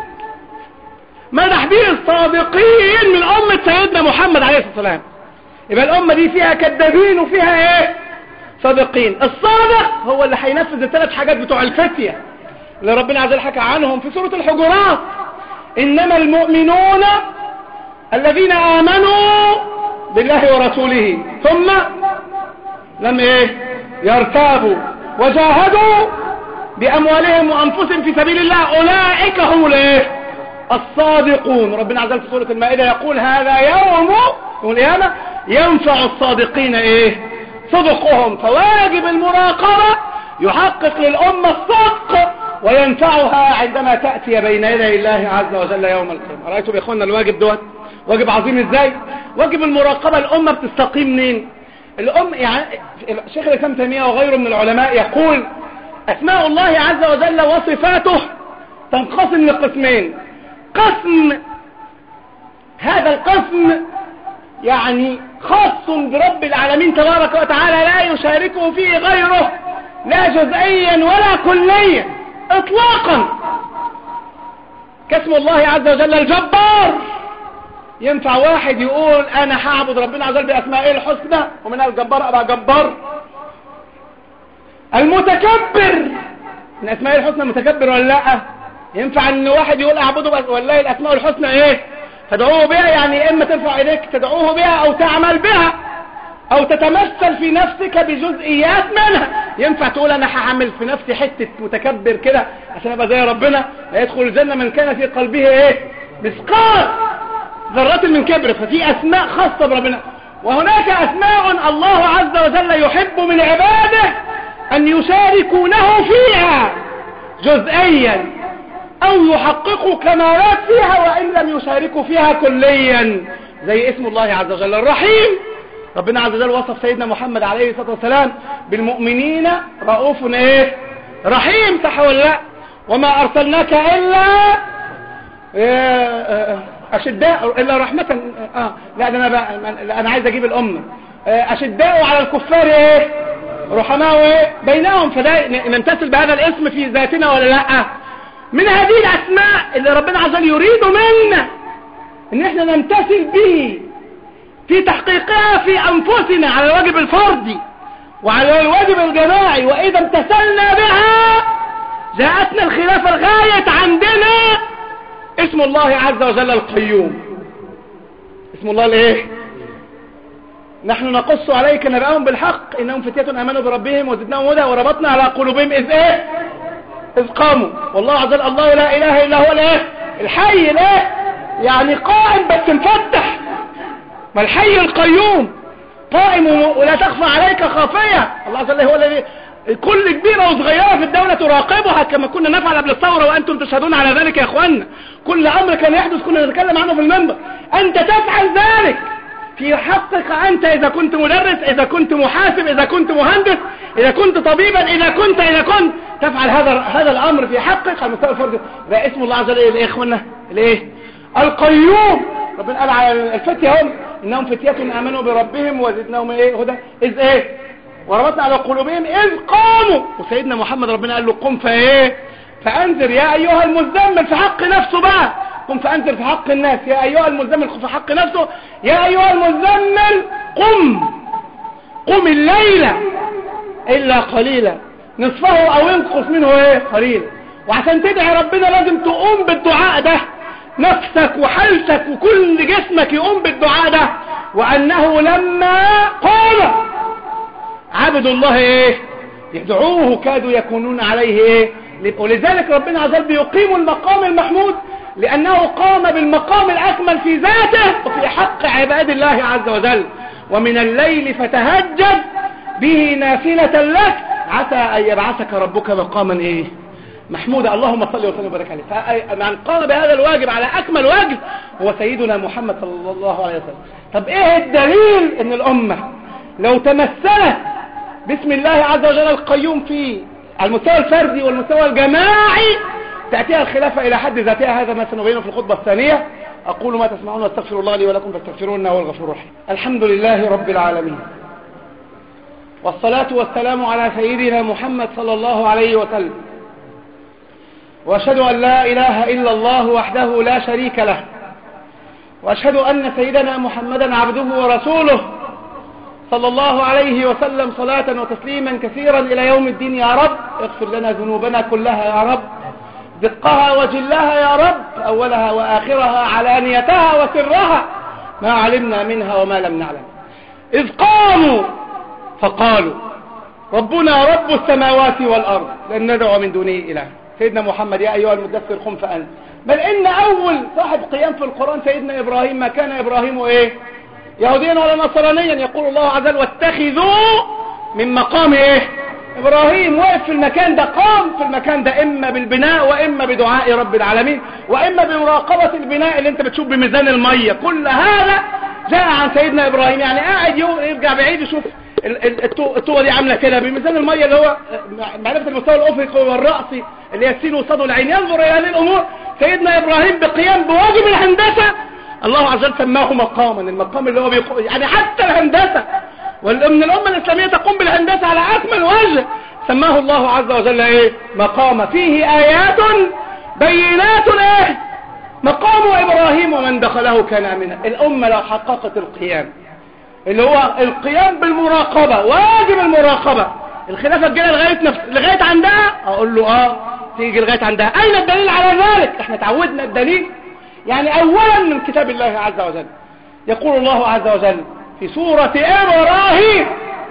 مدح به الصادقين من امة سيدنا محمد عليه الصلاة والسلام. يبقى الامة دي فيها كذابين وفيها ايه صادقين. الصادق هو اللي هينفذ الثلاث حاجات بتوع الفتية اللي ربنا عز وجل حكى عنهم في سورة الحجرات. انما المؤمنون الذين امنوا بالله ورسوله ثم لم ايه يرتابوا وجاهدوا باموالهم وانفسهم في سبيل الله اولئك هم الايه الصادقون. ربنا عز وجل في سورة المائدة يقول هذا يوم يوم القيامة ينفع الصادقين ايه صدقهم. فواجب المراقبة يحقق للأمة الصدق وينفعها عندما تأتي بين يدي الله عز وجل يوم القيامة. رأيتوا بإخواننا الواجب دوت واجب عظيم ازاي؟ واجب المراقبة. الأمة بتستقيم منين؟ الأم يعني شيخ الإسلام تيمية وغيره من العلماء يقول أسماء الله عز وجل وصفاته تنقسم لقسمين. قسم هذا القسم يعني خاص برب العالمين تبارك وتعالى لا يشاركه فيه غيره لا جزئيا ولا كليا اطلاقا، كاسم الله عز وجل الجبار. ينفع واحد يقول انا هعبد ربنا عز وجل باسمائه الحسنى ومنها الجبار ابقى جبار؟ المتكبر من اسمائه الحسنى متكبر ولا لا؟ ينفع ان واحد يقول اعبده بس والله الاسماء الحسنى ايه تدعوه بها؟ يعني اما ترفع ايديك تدعوه بها او تعمل بها او تتمثل في نفسك بجزئيات منها. ينفع تقول انا هعمل في نفسي حتة متكبر كده عشان ابقى زي ربنا؟ لا يدخل الجنة من كان في قلبه ايه مثقال ذرات من كبر. ففي اسماء خاصة بربنا، وهناك اسماء الله عز وجل يحب من عباده ان يشاركونه فيها جزئيا او يحققوا كمالات فيها وان لم يشاركوا فيها كليا، زي اسم الله عز وجل الرحيم. ربنا عز وجل وصف سيدنا محمد عليه الصلاة والسلام بالمؤمنين رؤوف ايه رحيم، صح ولا لا؟ وما ارسلناك الا اشداء الا رحمة. اه لا ده انا بقى انا عايز اجيب الامه. اشداء على الكفار ايه رحماء ايه بينهم. فده نمتثل بهذا الاسم في ذاتنا ولا لا؟ من هذه الاسماء اللي ربنا عز وجل يريد منا ان احنا نمتثل به في تحقيقها في انفسنا على الواجب الفردي وعلى الواجب الجماعي. واذا امتثلنا بها جاءتنا الخلافة الغاية عندنا اسم الله عز وجل القيوم. اسم الله الايه؟ نحن نقص عليك نبأهم بالحق انهم فتية امنوا بربهم وزدناهم هدى وربطنا على قلوبهم اذ ايه اذ قاموا. والله عز وجل الله لا اله الا هو الايه الحي الايه يعني قائم بس مفتح. ما الحي القيوم قائم ولا تخفى عليك خافية. الله عز وجل هو الذي كل كبيرة وصغيرة في الدولة تراقبها كما كنا نفعل قبل الثورة وأنتم تشهدون على ذلك يا أخوانا. كل أمر كان يحدث كنا نتكلم عنه في المنبر. أنت تفعل ذلك في حقك أنت، إذا كنت مدرس، إذا كنت محاسب، إذا كنت مهندس، إذا كنت طبيبا، إذا كنت إذا كنت تفعل هذا هذا الأمر في حقك على المستوى الفردي. ده اسم الله عز وجل إيه يا إخوانا؟ الإيه؟ القيوم. ربنا قال على الفتية هم إنهم فتية آمنوا بربهم وزدناهم إيه هدى إذ إيه وربطنا على قلوبهم إذ قاموا. وسيدنا محمد ربنا قال له قم فإيه فأنذر يا أيها المزمل في حق نفسه بقى. قم فأنذر في حق الناس يا أيها المزمل في حق نفسه يا أيها المزمل قم قم الليل إلا قليلا نصفه أو ينقص منه إيه قليلا. وعشان تدعي ربنا لازم تقوم بالدعاء ده، نفسك وحالتك وكل جسمك يقوم بالدعاء ده. وأنه لما قام عبد الله ايه يدعوه كادوا يكونون عليه ايه. ولذلك ربنا عز وجل بيقيم المقام المحمود لأنه قام بالمقام الأكمل في ذاته وفي حق عباد الله عز وجل. ومن الليل فتهجد به نافلة لك عسى أن يبعثك ربك مقاما ايه محمودا. اللهم صل وسلم وبارك عليه. فمن قام بهذا الواجب على أكمل واجب هو سيدنا محمد صلى الله عليه وسلم. طب ايه الدليل ان الأمة لو تمثلت بسم الله عز وجل القيوم في المستوى الفردي والمستوى الجماعي تأتيها الخلافة إلى حد ذاتها؟ هذا ما سنبينه في الخطبة الثانية. أقول ما تسمعون واستغفر الله لي ولكم فاستغفروه إنه هو الغفور الرحيم. الحمد لله رب العالمين والصلاة والسلام على سيدنا محمد صلى الله عليه وسلم. وأشهد أن لا إله إلا الله وحده لا شريك له، وأشهد أن سيدنا محمدا عبده ورسوله صلى الله عليه وسلم صلاة وتسليما كثيرا إلى يوم الدين. يا رب اغفر لنا ذنوبنا كلها يا رب، دقها وجلها يا رب، أولها وآخرها علانيتها وسرها، ما علمنا منها وما لم نعلم. إذ قاموا فقالوا ربنا رب السماوات والأرض لن ندعو من دونه إله. سيدنا محمد يا أيها المدثر قم فأنت. بل إن أول صاحب قيام في القرآن سيدنا إبراهيم. ما كان إبراهيم إيه يهوديا ولا نصرانيا. يقول الله عز وجل واتخذوا من مقام ايه ابراهيم. وقف في المكان ده، قام في المكان ده اما بالبناء واما بدعاء رب العالمين واما بمراقبة البناء اللي انت بتشوف بميزان المية. كل هذا جاء عن سيدنا ابراهيم. يعني قاعد يرجع بعيد يشوف الطوة دي عاملة كده بميزان المية اللي هو معرفة المستوى الافقي والرأسي اللي هي السين والصاد والعين. ينظر الى هذه الامور سيدنا ابراهيم بقيام بواجب الهندسة. الله عز وجل سماه مقاما. المقام اللي هو بيقو... يعني حتى الهندسة ومن الأمة الإسلامية تقوم بالهندسة على أكمل وجه سماه الله عز وجل ايه مقام فيه آيات بينات ايه مقام إبراهيم ومن دخله كان آمنا. الأمة لو حققت القيام اللي هو القيام بالمراقبة، واجب المراقبة، الخلافة الجاية لغاية نفس لغاية عندها أقول له اه تيجي لغاية عندها. أين الدليل على ذلك؟ احنا تعودنا الدليل يعني أولا من كتاب الله عز وجل. يقول الله عز وجل في سورة إبراهيم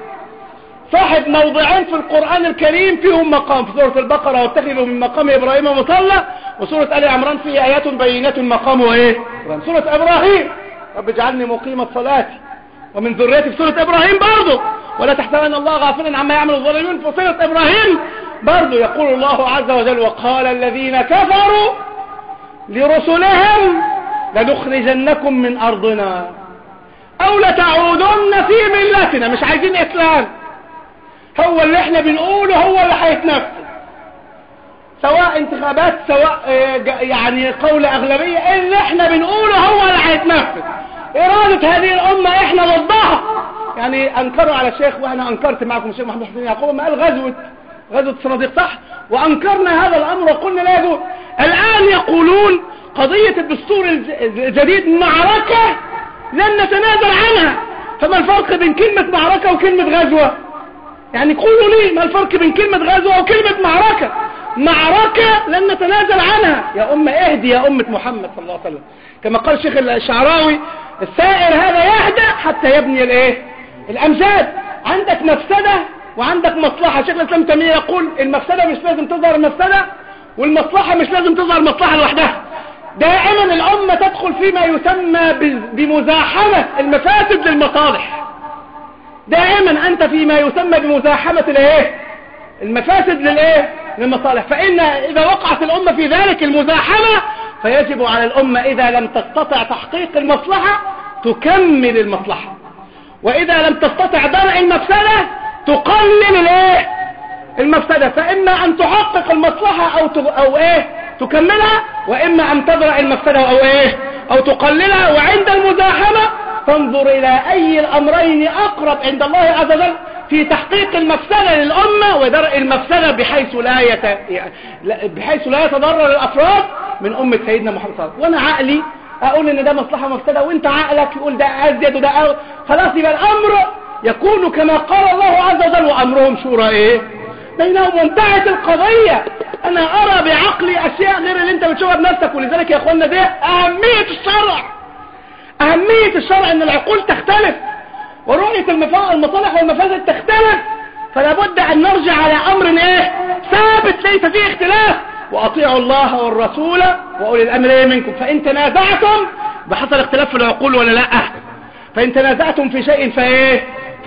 صاحب موضعين في القرآن الكريم فيهم مقام. في سورة البقرة واتخذوا من مقام إبراهيم مصلى، وسورة آل عمران فيه آيات بينات مقام وإيه سورة إبراهيم رب اجعلني مقيم الصلاة ومن ذريتي في سورة إبراهيم برضو. ولا تحسبن الله غافلا عما يعمل الظالمون في سورة إبراهيم. برضو يقول الله عز وجل وقال الذين كفروا لرسلهم لنخرجنكم من أرضنا أو لتعودن في ملتنا. مش عايزين إسلام، هو اللي احنا بنقوله هو اللي هيتنفذ، سواء انتخابات سواء يعني قول أغلبية، اللي احنا بنقوله هو اللي هيتنفذ. إرادة هذه الأمة احنا ضدها. يعني أنكروا على الشيخ، وأنا أنكرت معكم الشيخ محمد حسين يعقوب ما قال غزوة غزوة الصناديق صح، وأنكرنا هذا الأمر وقلنا لا يجوز. الآن يقولون قضية الدستور الجديد معركة لن نتنازل عنها. فما الفرق بين كلمة معركة وكلمة غزوة؟ يعني قولوا لي ما الفرق بين كلمة غزوة وكلمة معركة؟ معركة لن نتنازل عنها. يا أمة اهدي يا أمة محمد صلى الله عليه وسلم، كما قال الشيخ الشعراوي السائر هذا يهدى حتى يبني الايه الأمجاد. عندك مفسدة وعندك مصلحة. شيخ الإسلام تيمية يقول المفسدة مش لازم تظهر مفسدة، والمصلحة مش لازم تظهر مصلحة لوحدها. دائما الأمة تدخل فيما يسمى بمزاحمة المفاسد للمصالح. دائما أنت فيما يسمى بمزاحمة الايه المفاسد للايه للمصالح. فإن إذا وقعت الأمة في ذلك المزاحمة فيجب على الأمة إذا لم تستطع تحقيق المصلحة تكمل المصلحة، وإذا لم تستطع درء المفسدة تقلل الايه المفسدة. فإما أن تحقق المصلحة أو ت... أو إيه تكملها، وإما أن تدرأ المفسدة أو إيه أو تقللها. وعند المزاحمة تنظر إلى أي الأمرين أقرب عند الله عز وجل في تحقيق المفسدة للأمة ودرء المفسدة بحيث لا يت... بحيث لا يتضرر الأفراد من أمة سيدنا محمد صلى الله عليه وسلم. وأنا عقلي أقول إن ده مصلحة مفسدة، وإنت عقلك يقول ده أزيد وده أو... خلاص يبقى الأمر يكون كما قال الله عز وجل وأمرهم شورى إيه بينهم، وانتهت القضية. أنا أرى بعقلي أشياء غير اللي أنت بتشوفها بنفسك. ولذلك يا أخوانا ده أهمية الشرع، أهمية الشرع أن العقول تختلف ورؤية المصالح والمفاسد تختلف. فلا بد أن نرجع على أمر إيه ثابت ليس فيه اختلاف. وأطيعوا الله والرسول وأولي الأمر منكم. فإن تنازعتم بحصل اختلاف في العقول ولا لا؟ فإن تنازعتم في شيء فإيه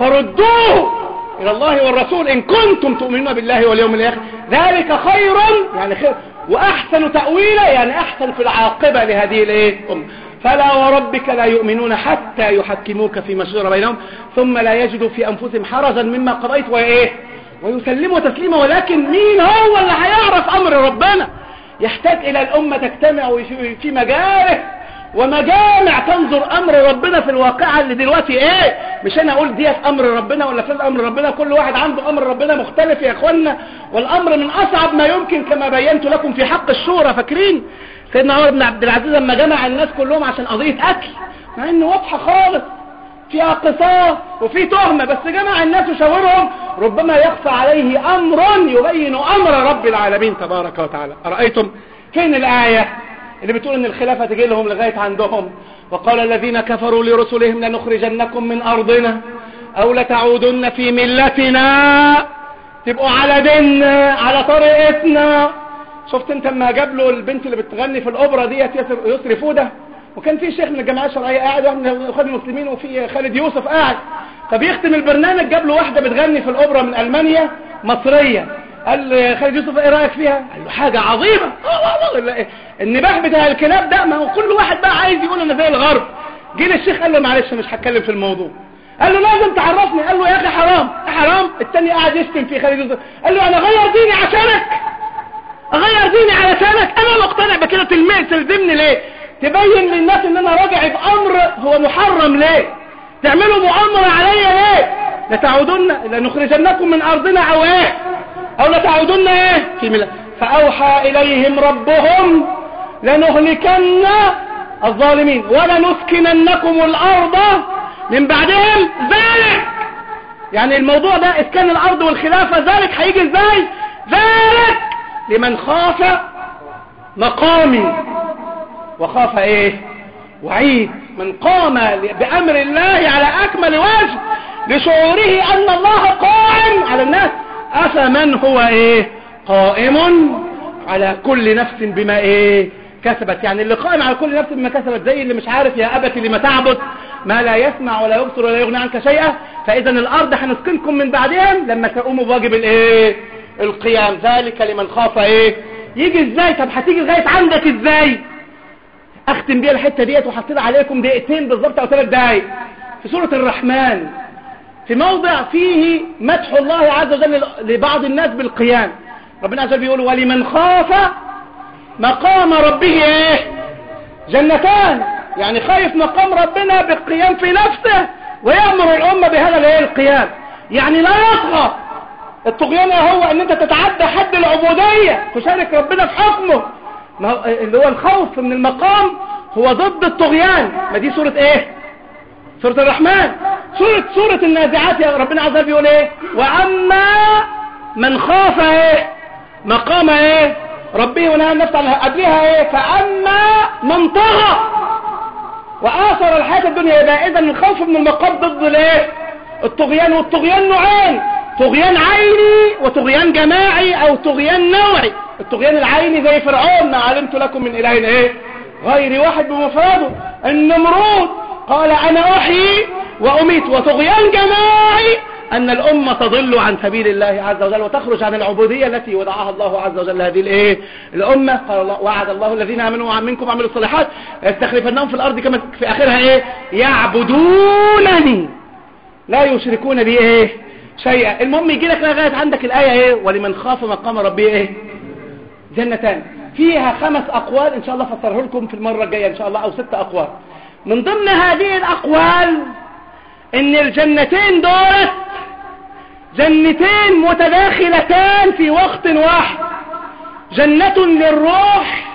فردوه إلى الله والرسول إن كنتم تؤمنون بالله واليوم الآخر ذلك خير يعني خير وأحسن تأويلا يعني أحسن في العاقبة لهذه الإيه أمة. فلا وربك لا يؤمنون حتى يحكموك فيما شجر بينهم ثم لا يجدوا في أنفسهم حرجا مما قضيت وإيه ويسلموا تسليما. ولكن مين هو اللي هيعرف أمر ربنا؟ يحتاج إلى الأمة تجتمع في مجالس ومجامع تنظر أمر ربنا في الواقعة اللي دلوقتي إيه. مش أنا أقول ديت أمر ربنا ولا فلان أمر ربنا، كل واحد عنده أمر ربنا مختلف يا إخوانا. والأمر من أصعب ما يمكن كما بينت لكم في حق الشورى. فاكرين سيدنا عمر بن عبد العزيز لما جمع الناس كلهم عشان قضية أكل، مع إنه واضحة خالص فيها قصاص وفي تهمة، بس جمع الناس وشاورهم ربما يخفى عليه أمر يبين أمر رب العالمين تبارك وتعالى. أرأيتم فين الآية اللي بتقول ان الخلافة تجي لهم لغاية عندهم؟ وقال الذين كفروا لرسلهم لنخرجنكم من أرضنا أو لتعودن في ملتنا، تبقوا على ديننا على طريقتنا. شفت انت لما جاب له البنت اللي بتغني في الأوبرا ديت يسري فودة، وكان في شيخ من الجماعة الشرعية قاعد واحد من اخوان المسلمين وفي خالد يوسف قاعد، فبيختم البرنامج جاب له واحدة بتغني في الأوبرا من ألمانيا مصرية. قال خالد يوسف ايه رأيك فيها؟ قال له حاجة عظيمة. النباح بتاع الكلاب ده ما هو كل واحد بقى عايز يقول انا زي الغرب. جه الشيخ قال له معلش مش هتكلم في الموضوع. قال له لازم تعرفني. قال له يا اخي حرام حرام. التاني قاعد يشتم في خالد يوسف. قال له انا اغير ديني عشانك؟ اغير ديني علشانك؟ انا مقتنع بكده. تلميذ تلزمني ليه؟ تبين للناس ان انا راجع بامر هو محرم ليه؟ تعملوا مؤامرة عليا ليه؟ لتعودن لنخرجنكم من ارضنا او ايه او لتعودن ايه في ملة. فاوحى اليهم ربهم لنهلكن الظالمين ولنسكننكم الارض من بعدهم ذلك. يعني الموضوع ده اسكان الارض والخلافة ذلك هيجي ازاي؟ ذلك لمن خاف مقامي وخاف ايه وعيد. من قام بامر الله على اكمل وجه لشعوره ان الله قائم على الناس افمن هو ايه قائم على كل نفس بما ايه كسبت. يعني اللي قائم على كل نفس بما كسبت زي اللي مش عارف يا ابت لما تعبد ما لا يسمع ولا يبصر ولا يغني عنك شيئا. فاذا الارض هنسكنكم من بعدهم لما تقوموا بواجب الايه القيام، ذلك لمن خاف ايه. يجي ازاي؟ طب هتيجي لغايه عندك ازاي؟ اختم بيها الحته ديت وحطيت عليكم دقيقتين بالظبط او ثلاث دقايق. في سوره الرحمن في موضع فيه مدح الله عز وجل لبعض الناس بالقيام، ربنا عز وجل بيقول ولمن خاف مقام ربه ايه جنتان، يعني خايف مقام ربنا بالقيام في نفسه ويأمر الأمة بهذا الايه القيام، يعني لا يطغى. الطغيان هو ان انت تتعدى حد العبودية تشارك ربنا في حكمه، اللي هو الخوف من المقام هو ضد الطغيان. ما دي سورة ايه؟ سورة الرحمن. سورة سورة النازعات يا ربنا عز وجل بيقول ايه؟ واما من خاف ايه مقام ايه ربه ونهى النفس عنها، قبلها ايه؟ فاما من طغى واثر الحياة الدنيا. يبقى اذا الخوف من المقام ضد الايه الطغيان، والطغيان نوعين، طغيان عيني وطغيان جماعي او طغيان نوعي. الطغيان العيني زي فرعون ما علمت لكم من اله ايه غيري، واحد بمفرده. النمرود قال انا احيي واميت. وطغيان جماعي ان الامه تضل عن سبيل الله عز وجل وتخرج عن العبوديه التي وضعها الله عز وجل هذه الايه الامه. قال الله وعد الله الذين امنوا منكم وعملوا الصالحات يستخلفنهم في الارض كما في اخرها ايه يعبدونني لا يشركون بي ايه شيئا. المهم يجي لك لغايه عندك الايه ايه ولمن خاف مقام ربه ايه جنتان، فيها خمس اقوال ان شاء الله فسره لكم في المره الجايه ان شاء الله، او ست اقوال. من ضمن هذه الاقوال ان الجنتين دولت جنتين متداخلتان في وقت واحد، جنة للروح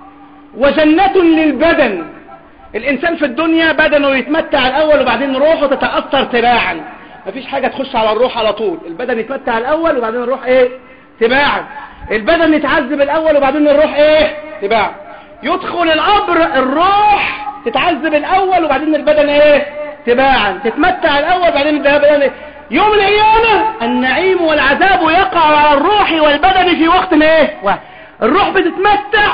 وجنة للبدن. الانسان في الدنيا بدنه يتمتع الاول وبعدين روحه تتأثر تباعا، مفيش حاجة تخش على الروح على طول. البدن يتمتع الاول وبعدين الروح ايه تباعا، البدن يتعذب الاول وبعدين الروح ايه تباعا. يدخل القبر الروح تتعذب الاول وبعدين البدن ايه تباعا، تتمتع الاول وبعدين البدن إيه؟ يوم القيامة النعيم والعذاب يقع على الروح والبدن في وقت ايه واحد. الروح بتتمتع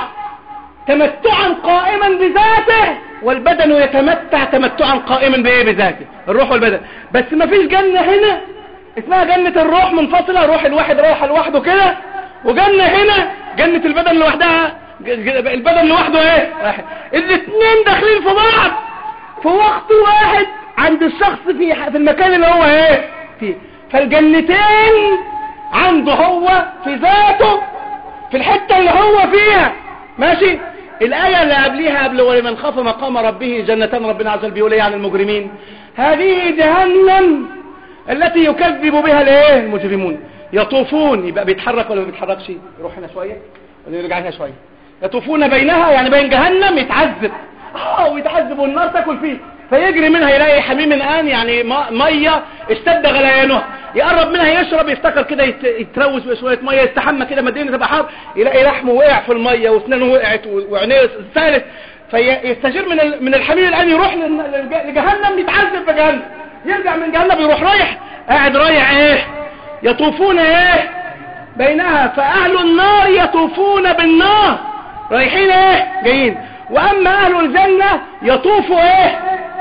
تمتعا قائما بذاته والبدن يتمتع تمتعا قائما بايه بذاته، الروح والبدن. بس ما فيش جنة هنا اسمها جنة الروح منفصلة، روح الواحد رايحة لوحده كده، وجنة هنا جنة البدن لوحدها، البدن لوحده ايه واحد. الاثنين داخلين في بعض في وقت واحد عند الشخص في في المكان اللي هو ايه فيه. فالجنتين عنده هو في ذاته في الحتة اللي هو فيها ماشي. الآية اللي قبليها قبل ولمن خاف مقام ربه جنتان، ربنا عز وجل بيقول ايه عن المجرمين؟ هذه جهنم التي يكذب بها الايه المجرمون. يطوفون، يبقى بيتحرك ولا ما بيتحركش؟ يروح هنا شوية ولا يرجع هنا شوية. يطوفون بينها يعني بين جهنم يتعذب اه ويتعذب والنار تاكل فيه، فيجري منها يلاقي حميم الآن يعني مية اشتد غليانها، يقرب منها يشرب يفتكر كده يتروس بشوية مية، يستحمى كده مدينة تبقى حر يلاقي لحمه وقع في المية واسنانه وقعت وعينيه سالت، فيستجير من من الحميم الآن يروح لجهنم يتعذب في جهنم، يرجع من جهنم يروح رايح قاعد رايح ايه يطوفون ايه بينها. فأهل النار يطوفون بالنار رايحين ايه جايين، واما اهل الجنة يطوف ايه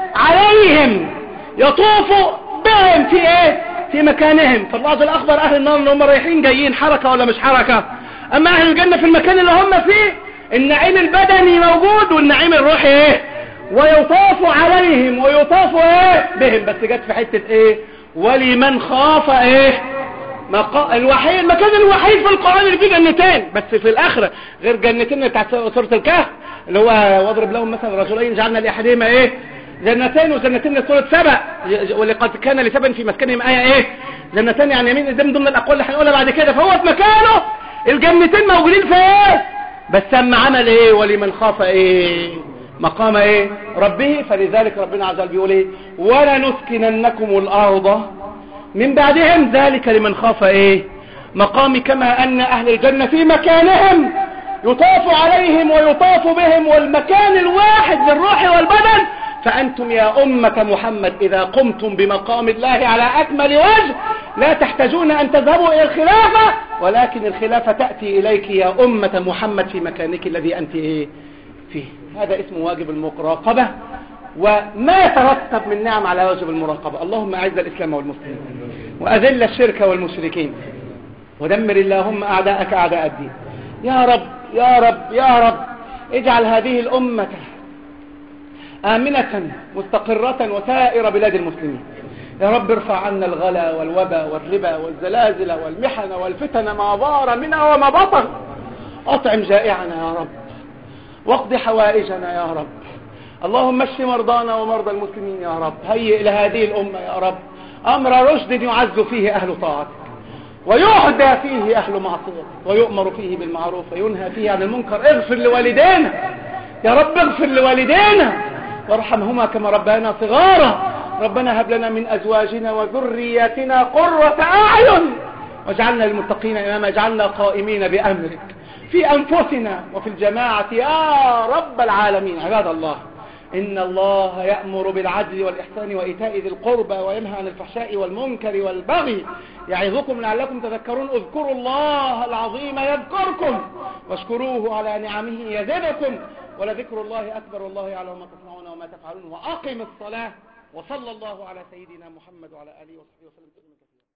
عليهم يطوف بهم في ايه في مكانهم. فالله عز وجل اخبر اهل النار ان هم رايحين جايين حركة ولا مش حركة. اما اهل الجنة في المكان اللي هم فيه النعيم البدني موجود والنعيم الروحي ايه ويطاف عليهم ويطاف ايه بهم. بس جت في حتة ايه ولمن خاف ايه مقا... الوحيد المكان الوحيد في القرآن اللي فيه جنتين بس في الاخرة، غير جنتين بتاعت سورة الكهف اللي هو واضرب لهم مثلا رجلين جعلنا لاحدهما ايه جنتين، وجنتين لسورة سبأ ولقد كان لسبأ في مسكنهم آية ايه جنتين، يعني يمين قدام ضمن الاقوال اللي هنقولها بعد كده. فهو في مكانه الجنتين موجودين في ايه بس اما عمل ايه ولمن خاف ايه مقام ايه ربه. فلذلك ربنا عز وجل بيقول ايه ولنسكننكم الارض من بعدهم ذلك لمن خاف ايه مقامي. كما ان اهل الجنة في مكانهم يطاف عليهم ويطاف بهم والمكان الواحد للروح والبدن، فأنتم يا أمة محمد إذا قمتم بمقام الله على أكمل وجه لا تحتاجون أن تذهبوا إلى الخلافة، ولكن الخلافة تأتي إليك يا أمة محمد في مكانك الذي أنت إيه فيه. هذا اسمه واجب المراقبة وما يترتب من نعم على واجب المراقبة. اللهم أعز الإسلام والمسلمين وأذل الشرك والمشركين ودمر اللهم أعداءك أعداء الدين. يا رب يا رب يا رب اجعل هذه الأمة آمنة مستقرة وسائر بلاد المسلمين. يا رب ارفع عنا الغلا والوبا والربا والزلازل والمحن والفتن ما ظهر منها وما بطن. أطعم جائعنا يا رب واقض حوائجنا يا رب. اللهم اشف مرضانا ومرضى المسلمين يا رب. هيئ لهذه الأمة يا رب أمر رشد يعز فيه أهل طاعتك ويهدى فيه أهل معصيتك ويؤمر فيه بالمعروف وينهى فيه عن المنكر. اغفر لوالدينا يا رب، اغفر لوالدينا وارحمهما كما ربانا صغارا. ربنا هب لنا من أزواجنا وذرياتنا قرة أعين واجعلنا للمتقين إماما. اجعلنا قائمين بأمرك في أنفسنا وفي الجماعة يا رب العالمين. عباد الله، إن الله يأمر بالعدل والإحسان وإيتاء ذي القربى وينهى عن الفحشاء والمنكر والبغي يعظكم لعلكم تذكرون. اذكروا الله العظيم يذكركم واشكروه على نعمه يزدكم ولذكر الله أكبر والله يعلم ما تصنعون وما تفعلون. وأقم الصلاة. وصلى الله على سيدنا محمد وعلى آله وصحبه وسلم.